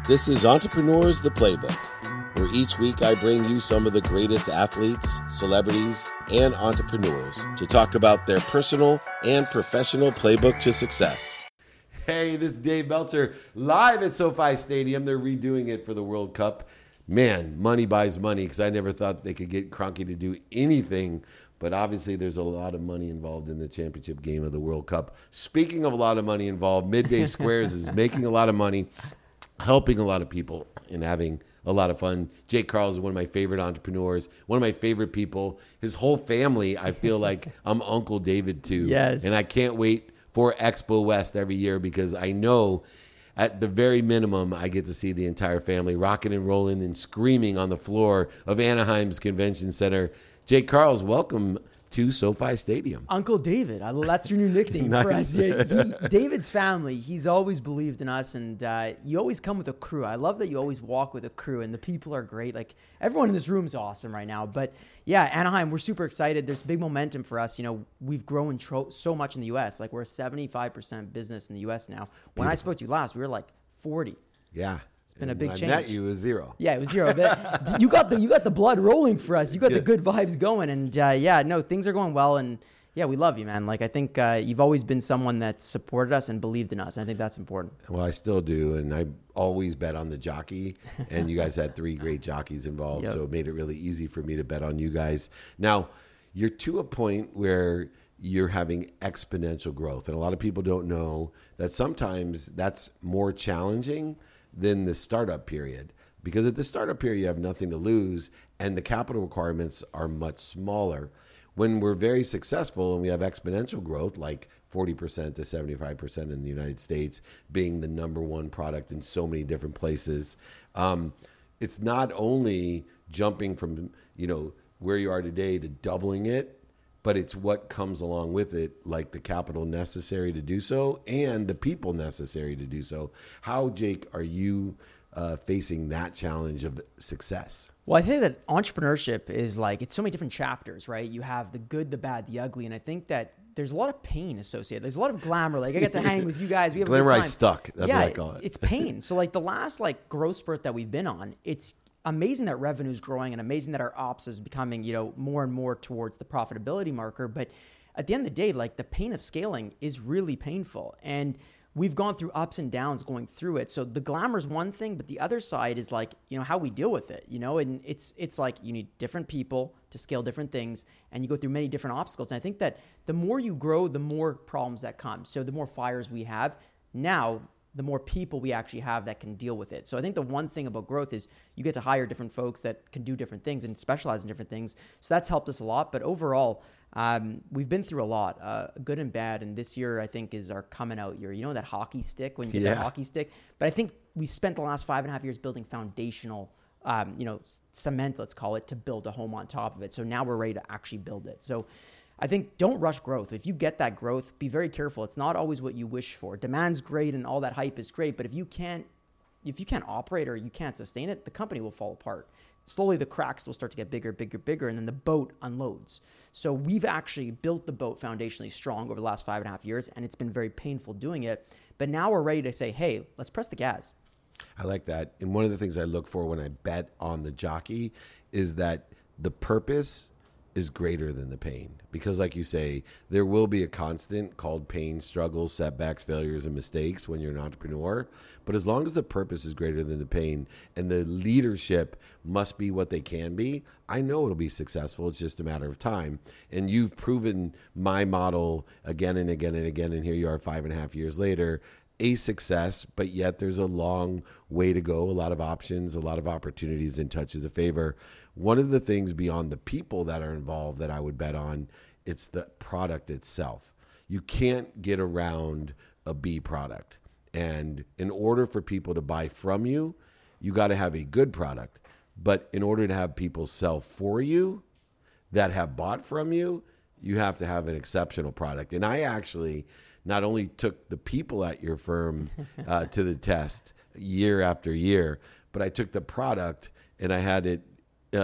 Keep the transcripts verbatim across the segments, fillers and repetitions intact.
This is Entrepreneurs the Playbook, where each week I bring you some of the greatest athletes, celebrities, and entrepreneurs to talk about their personal and professional playbook to success. Hey, this is Dave Meltzer, live at SoFi Stadium. They're redoing it for the World Cup. Man, money buys money, because I never thought they could get Kroenke to do anything. But obviously, there's a lot of money involved in the championship game of the World Cup. Speaking of a lot of money involved, Midday Squares is making a lot of money, helping a lot of people, and having a lot of fun. Jake Carls is one of my favorite entrepreneurs, one of my favorite people. His whole family, I feel like I'm Uncle David to. Yes. And I can't wait for Expo West every year, because I know at the very minimum, I get to see the entire family rocking and rolling and screaming on the floor of Anaheim's Convention Center. Jake Carls, welcome to SoFi Stadium. Uncle David, I, that's your new nickname Nice. for us. Yeah, he, David's family, he's always believed in us, and uh, you always come with a crew. I love that you always walk with a crew, and the people are great. Like, everyone in this room is awesome right now. But yeah, Anaheim, we're super excited. There's big momentum for us. You know, we've grown tro- so much in the U S. Like, we're a seventy-five percent business in the U S now. When Beautiful. I spoke to you last, we were like forty. Yeah. It's been and a big I change. met you, it was zero. Yeah, it was zero. But you got the you got the blood rolling for us. You got yeah. the good vibes going, and uh, yeah, no, things are going well, and yeah, we love you, man. Like, I think uh, you've always been someone that supported us and believed in us, and I think that's important. Well, I still do, and I always bet on the jockey, and you guys had three great jockeys involved, yep. so it made it really easy for me to bet on you guys. Now, you're to a point where you're having exponential growth, and a lot of people don't know that sometimes that's more challenging than the startup period, because at the startup period you have nothing to lose and the capital requirements are much smaller. When we're very successful and we have exponential growth, like forty percent to seventy-five percent in the United States, being the number one product in so many different places, um, it's not only jumping from, you know, where you are today to doubling it, but it's what comes along with it, like the capital necessary to do so and the people necessary to do so. How, Jake, are you uh, facing that challenge of success? Well, I think that entrepreneurship is like, it's so many different chapters, right? You have the good, the bad, the ugly. And I think that there's a lot of pain associated. There's a lot of glamour. Like, I get to hang with you guys. We have glamour a good I time. stuck. That's yeah, what I call it. It's pain. So like the last like growth spurt that we've been on, it's amazing that revenue is growing and amazing that our ops is becoming, you know, more and more towards the profitability marker. But at the end of the day, like, the pain of scaling is really painful. And we've gone through ups and downs going through it. So the glamour is one thing, but the other side is like, you know, how we deal with it, you know, and it's, it's like you need different people to scale different things, and you go through many different obstacles. And I think that the more you grow, the more problems that come. So the more fires we have now, the more people we actually have that can deal with it. So I think the one thing about growth is you get to hire different folks that can do different things and specialize in different things. So that's helped us a lot. But overall, um, we've been through a lot, uh, good and bad. And this year, I think, is our coming out year. You know that hockey stick, when you get yeah. that hockey stick? But I think we spent the last five and a half years building foundational, um, you know, cement, let's call it, to build a home on top of it. So now we're ready to actually build it. So I think don't rush growth. If you get that growth, be very careful. It's not always what you wish for. Demand's great and all that hype is great, but if you can't, if you can't operate or you can't sustain it, the company will fall apart. Slowly the cracks will start to get bigger, bigger, bigger, and then the boat unloads. So we've actually built the boat foundationally strong over the last five and a half years, and it's been very painful doing it. But now we're ready to say, hey, let's press the gas. I like that. And one of the things I look for when I bet on the jockey is that the purpose is greater than the pain. Because like you say, there will be a constant called pain, struggles, setbacks, failures, and mistakes when you're an entrepreneur. But as long as the purpose is greater than the pain and the leadership must be what they can be, I know it'll be successful. It's just a matter of time. And you've proven my model again and again and again. And here you are five and a half years later, a success, but yet there's a long way to go, a lot of options, a lot of opportunities and touches of favor. One of the things beyond the people that are involved that I would bet on, it's the product itself. You can't get around a B product. And in order for people to buy from you, you got to have a good product. But in order to have people sell for you that have bought from you, you have to have an exceptional product. And I actually not only took the people at your firm uh, to the test year after year, but I took the product and I had it uh,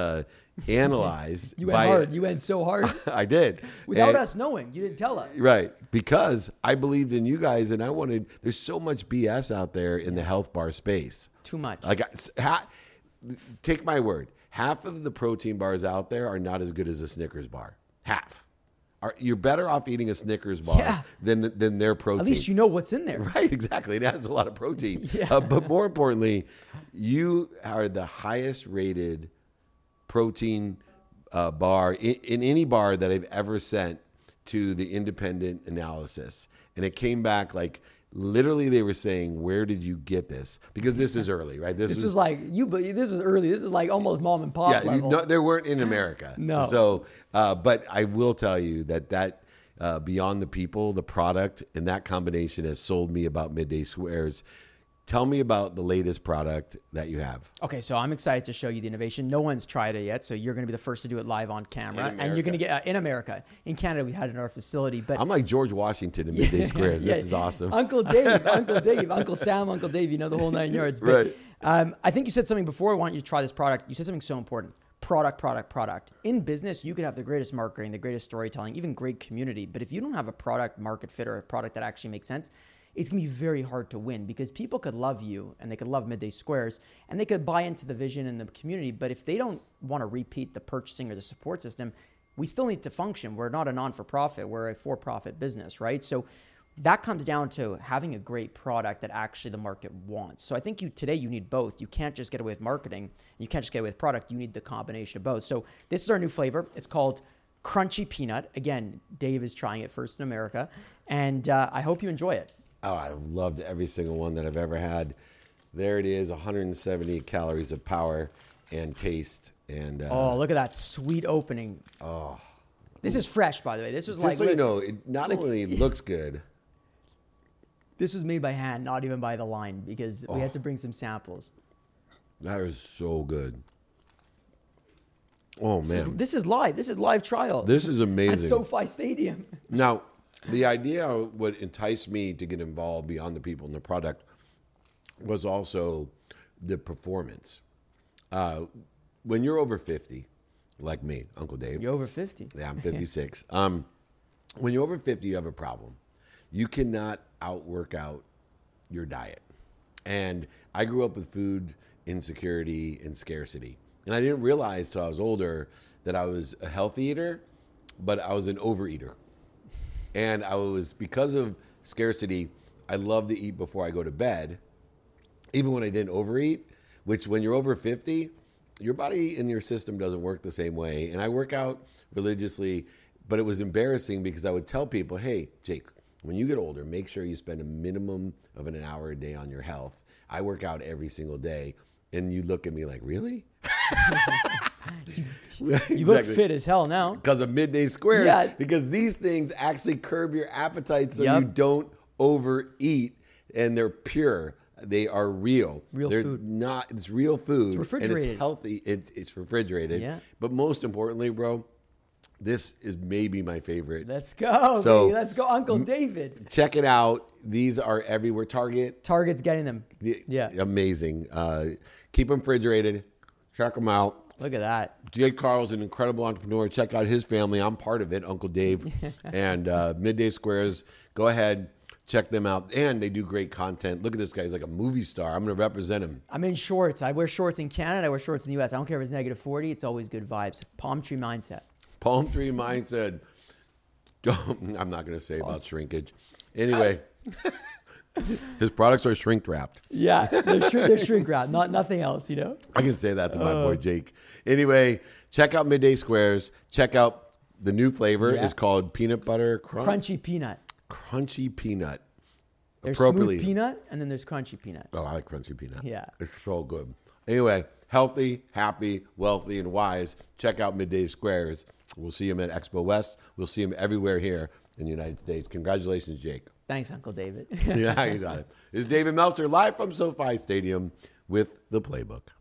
analyzed. You went by, hard. You went so hard. I did. Without And- us knowing. You didn't tell us. Right. Because I believed in you guys and I wanted, there's so much B S out there in the health bar space. Too much. Like, I- ha, take my word, half of the protein bars out there are not as good as a Snickers bar. Half. Are, you're better off eating a Snickers bar Yeah. than than their protein. At least you know what's in there. Right, exactly. It has a lot of protein. Yeah. Uh, but more importantly, you are the highest rated protein uh, bar in, in any bar that I've ever sent to the independent analysis. And it came back like, literally they were saying, where did you get this? Because this is early, right? This is, was like you. But this was early. This is like almost mom and pop yeah, you level. know, there weren't in America. No. So, uh, but I will tell you that that uh, Beyond the People, the product, and that combination has sold me about Midday Squares. Tell me about the latest product that you have. Okay, so I'm excited to show you the innovation. No one's tried it yet, so you're going to be the first to do it live on camera, In and you're going to America. get uh, in America. In Canada, we had it in our facility, but I'm like George Washington in Midday Squares. Yeah. This is awesome. Uncle Dave, Uncle Dave, Uncle Sam, Uncle Dave, you know the whole nine yards. But, Right. um, I think you said something before. I want you to try this product. You said something so important. Product, product, product. In business, you could have the greatest marketing, the greatest storytelling, even great community. But if you don't have a product market fit or a product that actually makes sense, it's going to be very hard to win because people could love you and they could love Midday Squares and they could buy into the vision and the community. But if they don't want to repeat the purchasing or the support system, we still need to function. We're not a non-for-profit. We're a for-profit business, right? So that comes down to having a great product that actually the market wants. So I think you today you need both. You can't just get away with marketing. You can't just get away with product. You need the combination of both. So this is our new flavor. It's called Crunchy Peanut. Again, Dave is trying it first in America. And uh, I hope you enjoy it. Oh, I loved every single one that I've ever had. There it is, one hundred seventy calories of power and taste. And uh, Oh, look at that sweet opening. oh, This is fresh, by the way. This was just like so you know, it not like- only looks good. this was made by hand, not even by the line, because we Oh. had to bring some samples. That is so good. Oh This is, man, this is live. This is live trial. this is at amazing. SoFi Stadium. Now, the idea of what enticed me to get involved Beyond the People and the product was also the performance. Uh, when you're over fifty, like me, Uncle Dave. You're over fifty. Yeah, I'm fifty-six. um, when you're over fifty, you have a problem. You cannot outwork out your diet. And I grew up with food insecurity and scarcity. And I didn't realize till I was older that I was a healthy eater, but I was an overeater. And I was, because of scarcity, I love to eat before I go to bed, even when I didn't overeat, which when you're over fifty, your body and your system doesn't work the same way. And I work out religiously, but it was embarrassing because I would tell people, hey, Jake, when you get older, make sure you spend a minimum of an hour a day on your health. I work out every single day. And you look at me like, really? You look fit as hell now. Because of Midday Squares. Yeah. Because these things actually curb your appetite so Yep. you don't overeat. And they're pure. They are real. Real they're food. Not. It's real food. It's And refrigerated. it's healthy. It, it's refrigerated. Yeah. But most importantly, bro, this is maybe my favorite. Let's go. So- baby. Let's go, Uncle David. Check it out. These are everywhere. Target. Target's getting them. Yeah. Amazing. Uh, keep them refrigerated. Check them out. Look at that. Jake Carl's an incredible entrepreneur. Check out his family. I'm part of it, Uncle Dave. and uh, Midday Squares, go ahead, check them out. And they do great content. Look at this guy. He's like a movie star. I'm going to represent him. I'm in shorts. I wear shorts in Canada. I wear shorts in the U S. I don't care if it's negative forty. It's always good vibes. Palm tree mindset. Palm Tree Mindset. Don't, I'm not going to say about shrinkage. Anyway, his products are shrink wrapped. Yeah, they're, shrink, they're shrink wrap, not nothing else, you know? I can say that to my Oh. boy Jake. Anyway, check out Midday Squares. Check out the new flavor. Yeah. It's called Peanut Butter Crunch. Crunchy peanut. Crunchy Peanut. There's Appropriately. smooth peanut, and then there's crunchy peanut. Oh, I like crunchy peanut. Yeah. It's so good. Anyway, healthy, happy, wealthy, and wise. Check out Midday Squares. We'll see him at Expo West. We'll see him everywhere here in the United States. Congratulations, Jake. Thanks, Uncle David. Yeah, you got it. This is David Meltzer live from SoFi Stadium with the Playbook.